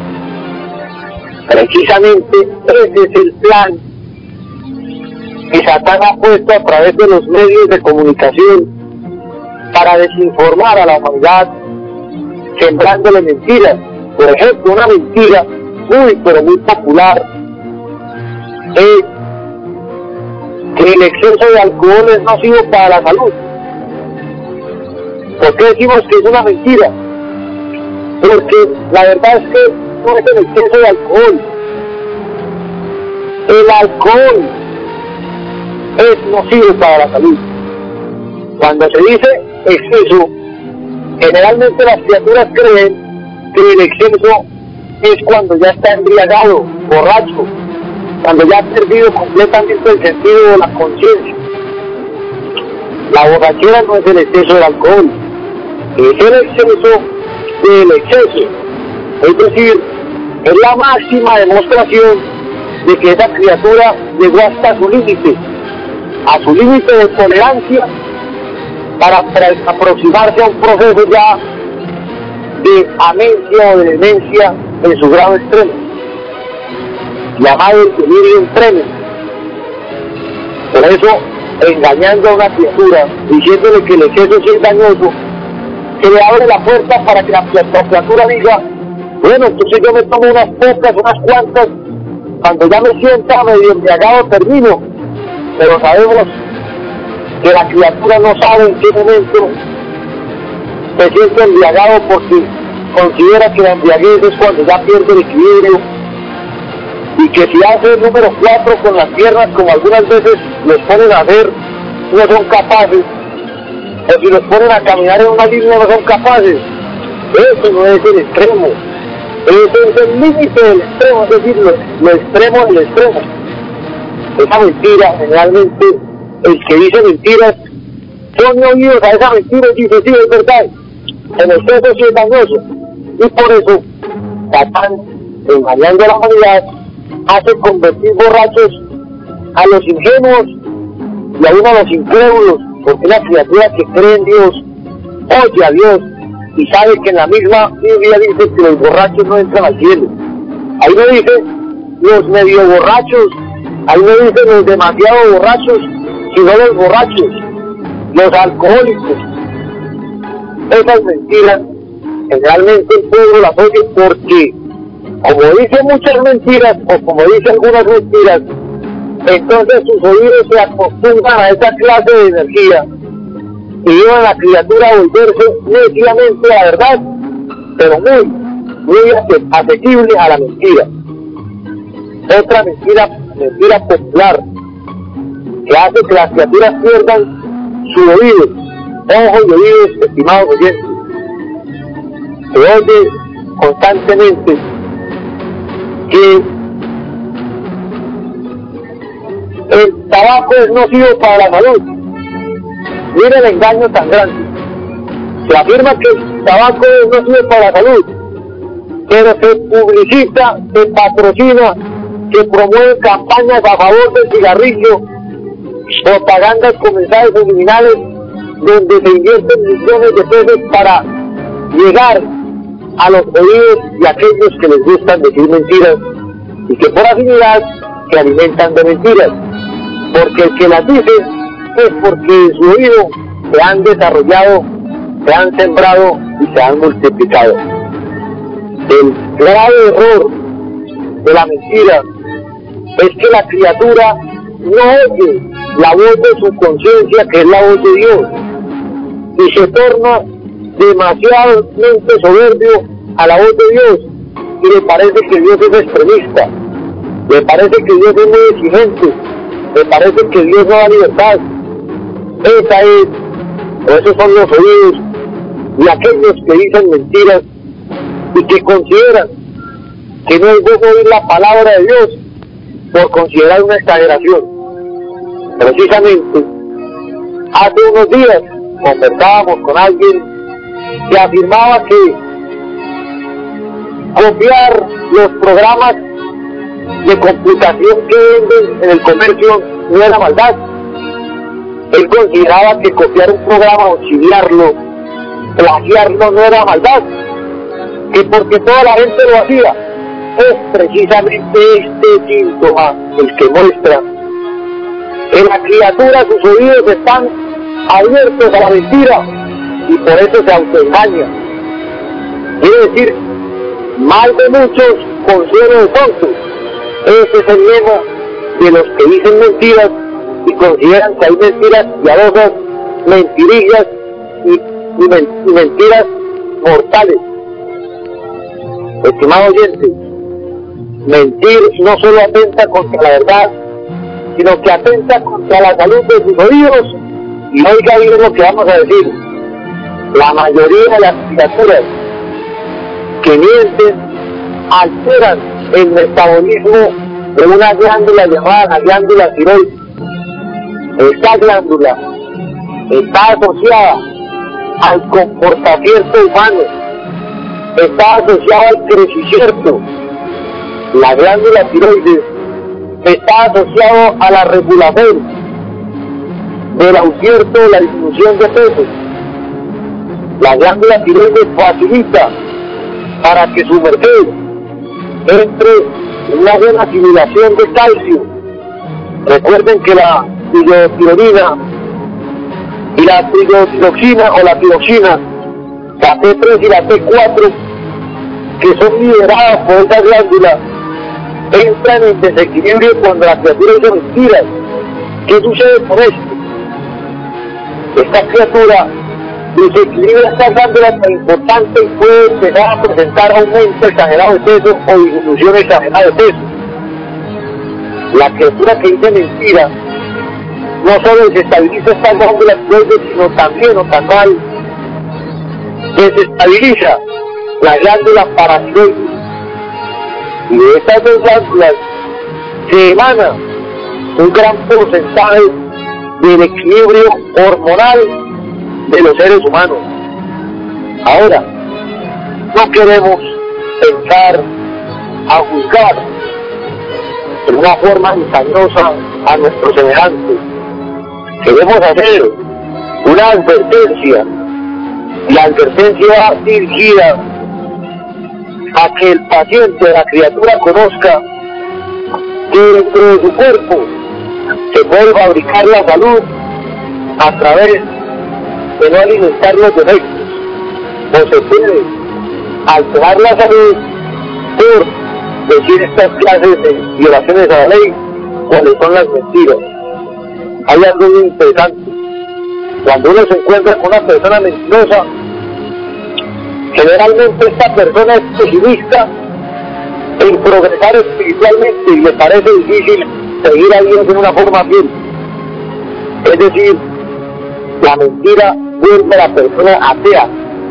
Precisamente ese es el plan que Satán ha puesto a través de los medios de comunicación para desinformar a la humanidad, sembrándole mentiras. Por ejemplo, una mentira muy pero muy popular es que el exceso de alcohol es nocivo para la salud. ¿Por qué decimos que es una mentira? Porque la verdad es que no es el exceso de alcohol. El alcohol es nocivo para la salud. Cuando se dice exceso, generalmente las criaturas creen que el exceso es cuando ya está embriagado, borracho, cuando ya ha perdido completamente el sentido de la conciencia. La borrachera no es el exceso del alcohol, es el exceso del exceso. Es decir, es la máxima demostración de que esa criatura llegó hasta su límite, a su límite de tolerancia, para, para aproximarse a un proceso ya de amencia o de demencia en su grado extremo, llamado el delirium tremens. Por eso, engañando a una criatura, diciéndole que el exceso sí es dañoso, se le abre la puerta para que la, la criatura diga, bueno, entonces yo me tomo unas pocas, unas cuantas, cuando ya me sienta medio embriagado termino. Pero sabemos que la criatura no sabe en qué momento se siente embriagado, porque considera que la embriaguez es cuando ya pierde el equilibrio, y que si hace el número cuatro con las piernas, como algunas veces les ponen a hacer, no son capaces, o si los ponen a caminar en una línea no son capaces. Eso no es el extremo, eso es el límite del extremo, es decir, lo, lo extremo del extremo. Esa mentira, generalmente, el que dice mentiras, son oídos a esa mentira y dice, sí, es verdad, en exceso sí es dañoso. Y por eso, Satán, engañando a la humanidad, hace convertir borrachos a los ingenuos y aún a los incrédulos, porque la criatura que cree en Dios oye a Dios y sabe que en la misma Biblia dice que los borrachos no entran al cielo. Ahí no dice los medio borrachos, ahí no dice los demasiado borrachos, sino los borrachos, los alcohólicos. Esas mentiras generalmente el pueblo las oye porque, como dice muchas mentiras, o como dice algunas mentiras, entonces sus oídos se acostumbran a esa clase de energía y llevan a la criatura a volverse neciamente a la verdad, pero muy, muy asequible a la mentira. Otra mentira, mentira popular, que hace que las criaturas pierdan su oído, ojos y oídos, estimados oyentes. Se oye constantemente que el tabaco es nocivo para la salud. Mira el engaño tan grande. Se afirma que el tabaco es nocivo para la salud, pero se publicita, se patrocina, se promueven campañas a favor del cigarrillo, propagandas con mensajes subliminales donde se invierten millones de pesos para llegar a los oídos de aquellos que les gustan decir mentiras y que por afinidad se alimentan de mentiras, porque el que las dice es porque en su oído se han desarrollado, se han sembrado y se han multiplicado. El grave error de la mentira es que la criatura no oye la voz de su conciencia, que es la voz de Dios, y se torna demasiadamente soberbio a la voz de Dios, y le parece que Dios es extremista, le parece que Dios es muy exigente, le parece que Dios no da libertad. Esa es, o esos son los oídos de aquellos que dicen mentiras y que consideran que no es bueno oír la palabra de Dios por considerar una exageración. Precisamente, hace unos días conversábamos con alguien que afirmaba que copiar los programas de computación que venden en el comercio no era maldad. Él consideraba que copiar un programa, auxiliarlo, plagiarlo no era maldad, que porque toda la gente lo hacía. Es precisamente este síntoma el que muestra que la criatura, sus oídos están abiertos a la mentira y por eso se autoengaña. Quiere decir, mal de muchos, consuelo de tontos. Ese es el lema de los que dicen mentiras y consideran que hay mentiras piadosas, mentirillas y, y, men, y mentiras mortales. Estimados oyentes, mentir no solo atenta contra la verdad, sino que atenta contra la salud de sus oídos. Y oiga bien lo que vamos a decir: la mayoría de las criaturas que mienten alteran el metabolismo de una glándula llamada la glándula tiroides. Esta glándula está asociada al comportamiento humano, está asociada al crecimiento. La glándula tiroides está asociada a la regulación del aumento o la disminución de peso. La glándula tiroides facilita para que su merced entre en una buena asimilación de calcio. Recuerden que la tiroxina y la tiroxina o la tiroxina, la T tres y la T cuatro, que son liberadas por estas glándulas, entran en desequilibrio cuando la criatura se respira. ¿Qué sucede con esto? Esta criatura desequilibra estas glándulas tan importantes y puede empezar a presentar aumento exagerado de peso o disminución exagerada de peso. La criatura que dice mentira no solo desestabiliza estas glándulas, sino también o tan mal desestabiliza la glándula paratiroides. Y de estas dos glándulas se emana un gran porcentaje del equilibrio hormonal de los seres humanos. Ahora, no queremos pensar a juzgar de una forma engañosa a nuestros semejantes. Queremos hacer una advertencia, y la advertencia va dirigida a que el paciente, la criatura, conozca que dentro de su cuerpo se puede fabricar la salud a través de no alimentar los defectos, o se puede alterar la salud por decir estas clases de violaciones a la ley, cuáles son las mentiras. Hay algo muy interesante. Cuando uno se encuentra con una persona mentirosa, generalmente esta persona es pesimista en progresar espiritualmente y le parece difícil seguir a Dios de una forma fiel. Es decir, la mentira vuelve a la persona atea.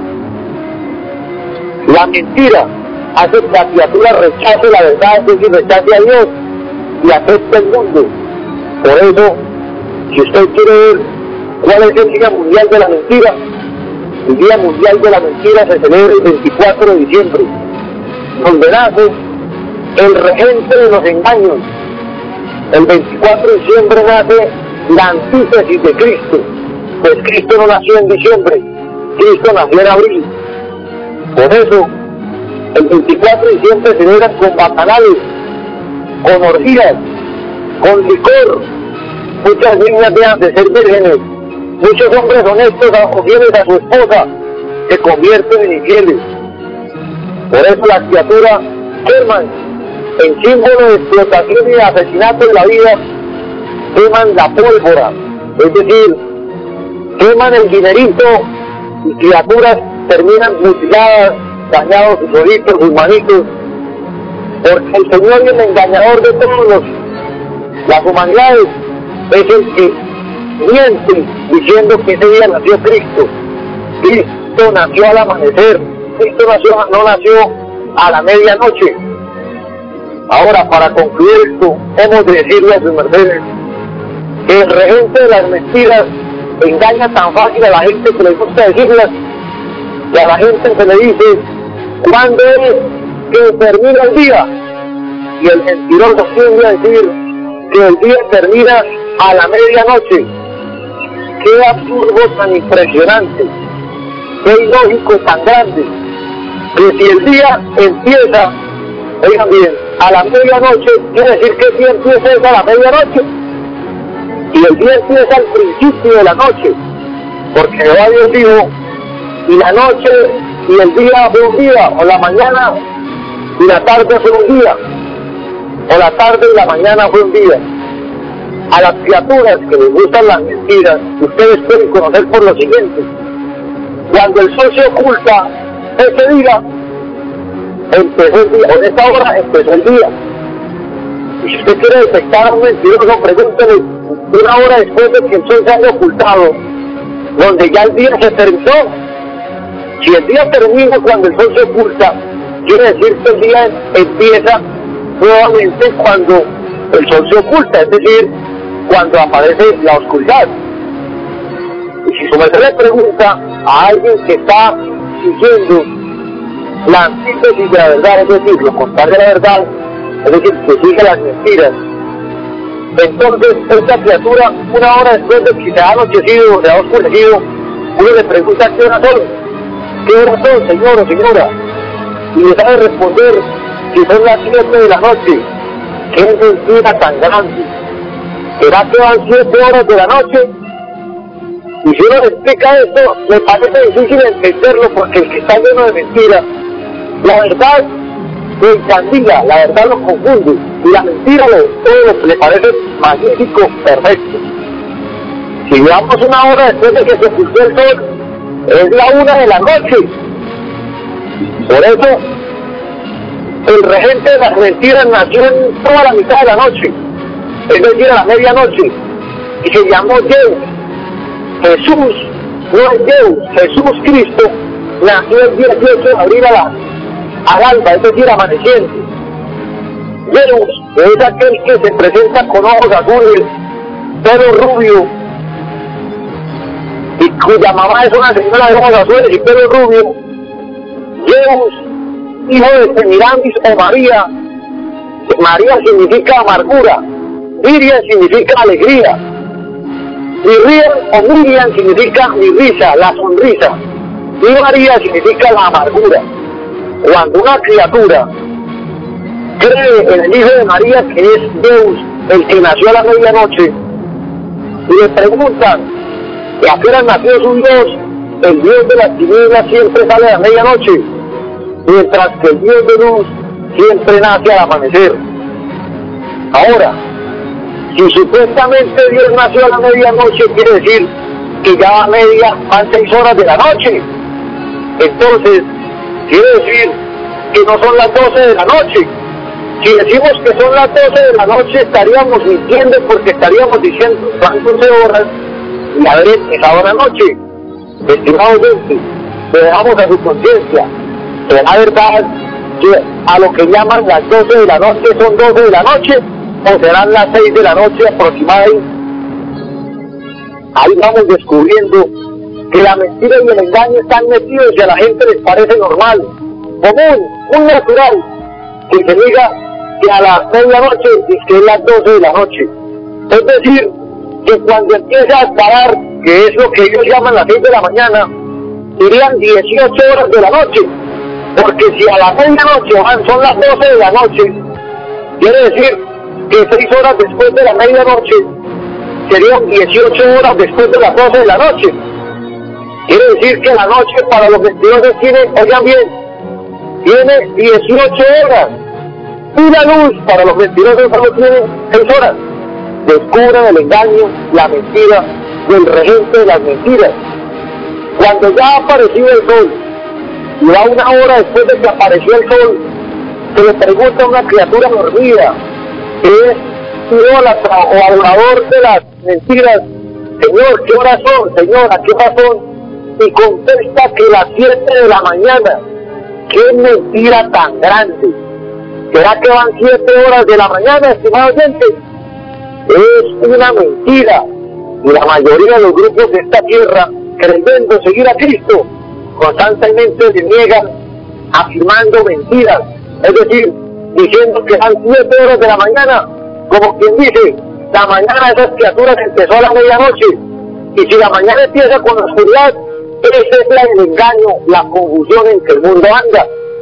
La mentira hace que la criatura rechace la verdad, es decir, rechace a Dios y acepte el mundo. Por eso, si usted quiere ver cuál es el Día Mundial de la Mentira, el Día Mundial de la Mentira se celebra el veinticuatro de diciembre, donde nace el regente de los engaños. El veinticuatro de diciembre nace la antítesis de Cristo, pues Cristo no nació en diciembre, Cristo nació en abril. Por eso, el veinticuatro de diciembre se celebran con bacanales, con orgías, con licor. Muchas niñas dejan de ser vírgenes, muchos hombres honestos o fieles a su esposa se convierten en infieles. Por eso las criaturas queman en símbolo de explotación y de asesinato de la vida, queman la pólvora, es decir, queman el dinerito, y criaturas terminan mutiladas, dañados sus ojitos, sus manitos, porque el Señor y el engañador de todos las humanidades es el que miente diciendo que ese día nació Cristo. Cristo nació al amanecer, Cristo nació, no nació a la medianoche. Ahora, para concluir esto, hemos de decirle a sus mercedes que el regente de las mentiras engaña tan fácil a la gente que le gusta decirlas, y a la gente se le dice ¿cuándo es que termina el día? Y el mentiroso tiende a decir que el día termina a la medianoche. Qué absurdo tan impresionante, qué ilógico tan grande, que si el día empieza, oigan bien, a la medianoche, quiere decir que el día empieza a la medianoche, y el día empieza al principio de la noche, porque Jehová Dios dijo, y la noche y el día fue un día, o la mañana y la tarde fue un día, o la tarde y la mañana fue un día. A las criaturas que les gustan las mentiras, ustedes pueden conocer por lo siguiente: cuando el sol se oculta, ese día empezó el día, o en esta hora empezó el día. Y si usted quiere detectar a un mentiroso, pregúntele una hora después de que el sol se haya ocultado, donde ya el día se terminó. Si el día termina cuando el sol se oculta, quiere decir que el día empieza nuevamente cuando el sol se oculta, es decir, cuando aparece la oscuridad. Y si su merced le pregunta a alguien que está siguiendo la antítesis de la verdad, es decir, lo contrario de la verdad, es decir, que sigue las mentiras, entonces esta criatura, una hora después de que se ha anochecido, se ha oscurecido, uno le pregunta qué hora son, qué hora son, señor o señora, y le sabe responder si son las siete de la noche. ¡Qué mentira tan grande! ¿Será que van siete horas de la noche? Y si uno le explica esto, me parece difícil entenderlo porque el que está lleno de mentiras, la verdad lo encandila, la verdad lo confunde, y la mentira lo, todo lo que le parece magnífico, perfecto. Si llevamos una hora después de que se ocultó el sol, es la una de la noche. Por eso, el regente de las mentiras nació en toda la mitad de la noche, es decir, a la medianoche, y se llamó Zeus. Jesús, no es Zeus, Jesús Cristo, nació el dieciocho de abril a la, al alba, es decir, amaneciente. Zeus es aquel que se presenta con ojos azules, pelo rubio, y cuya mamá es una señora de ojos azules y pelo rubio. Zeus, hijo de Semiramis o María. María significa amargura, Miriam significa alegría, Miriam o Miriam significa mi risa, la sonrisa, y María significa la amargura. Cuando una criatura cree en el Hijo de María, que es Zeus, el que nació a la medianoche, y le preguntan a qué hora nació su Dios, el Dios de las tinieblas siempre sale a la medianoche, mientras que el Dios de luz siempre nace al amanecer. Ahora, si supuestamente Dios nació a la medianoche, quiere decir que ya va media, van seis horas de la noche. Entonces, quiere decir que no son las doce de la noche. Si decimos que son las doce de la noche, estaríamos mintiendo porque estaríamos diciendo van doce horas y a ver, es ahora noche. Estimados oyentes, le dejamos a su conciencia. ¿Será verdad que a lo que llaman las doce de la noche son doce de la noche? ¿O serán las seis de la noche aproximadamente? Ahí vamos descubriendo que la mentira y el engaño están metidos y a la gente les parece normal, común, muy natural, que se diga que a las medianoche y que es las doce de la noche. Es decir, que cuando empieza a parar, que es lo que ellos llaman las seis de la mañana, irían dieciocho horas de la noche, porque si a la medianoche van, son las doce de la noche, quiere decir que seis horas después de la medianoche serían dieciocho horas después de las doce de la noche. Quiere decir que la noche para los mentirosos tiene, oigan bien, tiene dieciocho horas. Y la luz para los mentirosos solo tiene seis horas. Descubran el engaño, la mentira del regente de las mentiras. Cuando ya ha aparecido el sol, y va una hora después de que apareció el sol, se le pregunta a una criatura dormida, que es idólatra o adorador de las mentiras: Señor, ¿qué horas son? Señora, ¿qué horas son? Y contesta que las siete de la mañana. ¡Qué mentira tan grande! ¿Será que van siete horas de la mañana, estimado oyente? Es una mentira. Y la mayoría de los grupos de esta tierra, creyendo seguir a Cristo, constantemente se niegan afirmando mentiras. Es decir, diciendo que van siete horas de la mañana, como quien dice, la mañana de esas criaturas empezó a la medianoche, y si la mañana empieza con la oscuridad, ese es el engaño, la confusión en que el mundo anda.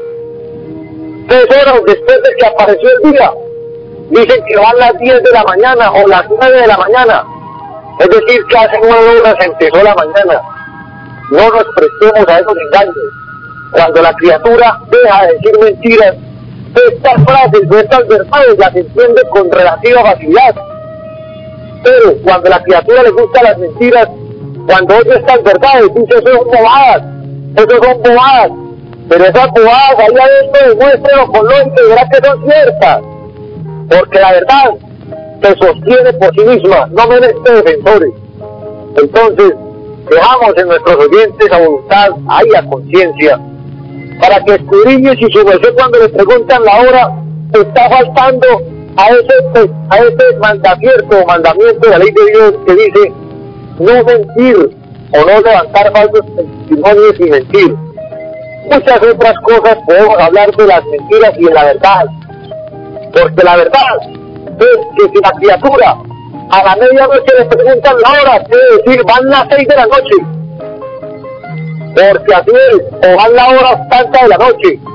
Tres horas después de que apareció el día, dicen que van las diez de la mañana o las nueve de la mañana, es decir, que hace nueve horas empezó la mañana. No nos prestemos a esos engaños. Cuando la criatura deja de decir mentiras, estas frases o estas verdades las entiende con relativa facilidad. Pero cuando la criatura le gustan las mentiras, cuando oye estas verdades, dice: eso son bobadas, eso son bobadas. Pero esas bobadas ahí adentro, demuéstrelo con lógica y verá que son ciertas. Porque la verdad se sostiene por sí misma, no merece defensores. Entonces, dejamos en nuestros oyentes a voluntad, ahí a conciencia, para que escudriñes y su merced cuando le preguntan la hora, está faltando a ese, a ese mandamiento o mandamiento de la ley de Dios que dice no mentir o no levantar falsos testimonios y mentir. Muchas otras cosas podemos hablar de las mentiras y de la verdad, porque la verdad es que si la criatura a la medianoche le preguntan la hora, quiere decir van las seis de la noche, porque así es, o van la hora tanta de la noche.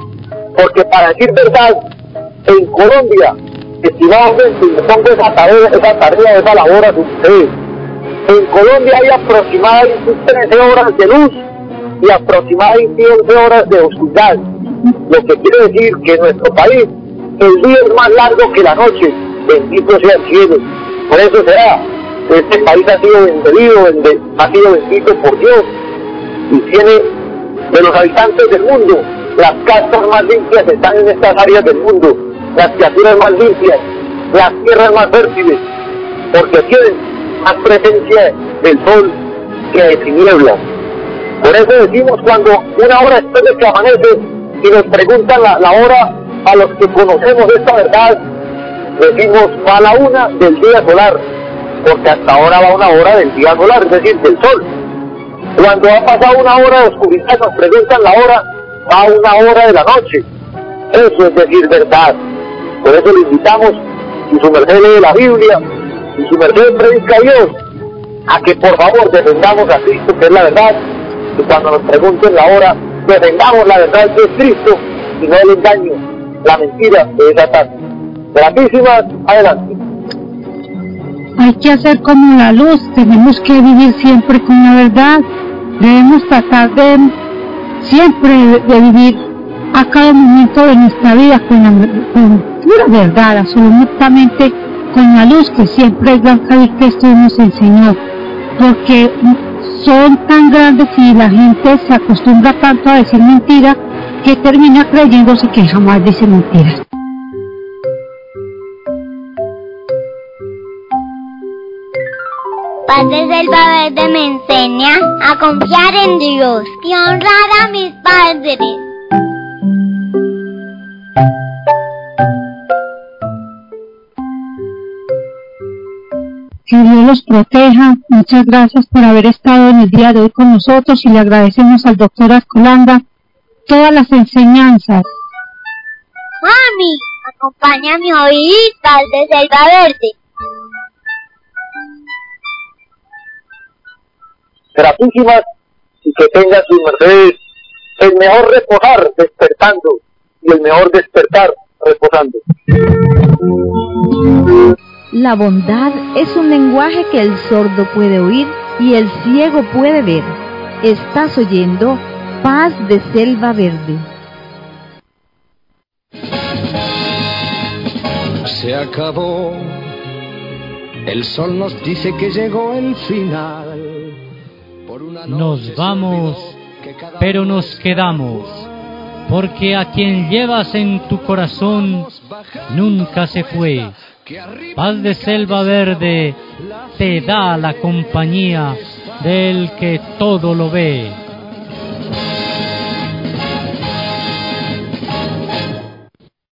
porque para decir verdad, en Colombia, estimados oyentes, me pongo esa tarea, esa tarea, esa labor a ustedes. En Colombia hay aproximadamente trece horas de luz y aproximadamente once horas de oscuridad, lo que quiere decir que en nuestro país el día es más largo que la noche, bendito sea el cielo. Por eso será, este país ha sido bendecido, ha sido bendito por Dios, y tiene, de los habitantes del mundo, las castas más limpias están en estas áreas del mundo, las criaturas más limpias, las tierras más fértiles, porque tienen más presencia del sol que de tinieblas. Por eso decimos, cuando una hora después de que amanece y nos preguntan la, la hora a los que conocemos esta verdad, decimos va a la una del día solar, porque hasta ahora va una hora del día solar, es decir, del sol. Cuando ha pasado una hora de oscuridad nos preguntan la hora, va a una hora de la noche. Eso es decir verdad. Por eso le invitamos, si su merced lee la Biblia, si su merced predica a Dios, a que por favor defendamos a Cristo, que es la verdad, y cuando nos pregunten la hora, defendamos la verdad que es Cristo, y no el engaño, la mentira de Satán. Gratísimas, adelante. Hay que hacer como la luz, tenemos que vivir siempre con la verdad, debemos tratar de siempre de vivir a cada momento de nuestra vida con la, con la verdad, absolutamente con la luz, que siempre es la que Cristo nos enseñó, porque son tan grandes y la gente se acostumbra tanto a decir mentiras que termina creyéndose que jamás dice mentiras. Paz de Selva Verde me enseña a confiar en Dios y honrar a mis padres. Que Dios los proteja. Muchas gracias por haber estado en el día de hoy con nosotros y le agradecemos al doctor Ascolanda todas las enseñanzas. Mami, acompáñame a oír Paz de Selva Verde. Gratísimas, y que tengan sus mercedes el mejor reposar despertando y el mejor despertar reposando. La bondad es un lenguaje que el sordo puede oír y el ciego puede ver. Estás oyendo Paz de Selva Verde. Se acabó, el sol nos dice que llegó el final. Nos vamos, pero nos quedamos, porque a quien llevas en tu corazón nunca se fue. Paz de Selva Verde te da la compañía del que todo lo ve.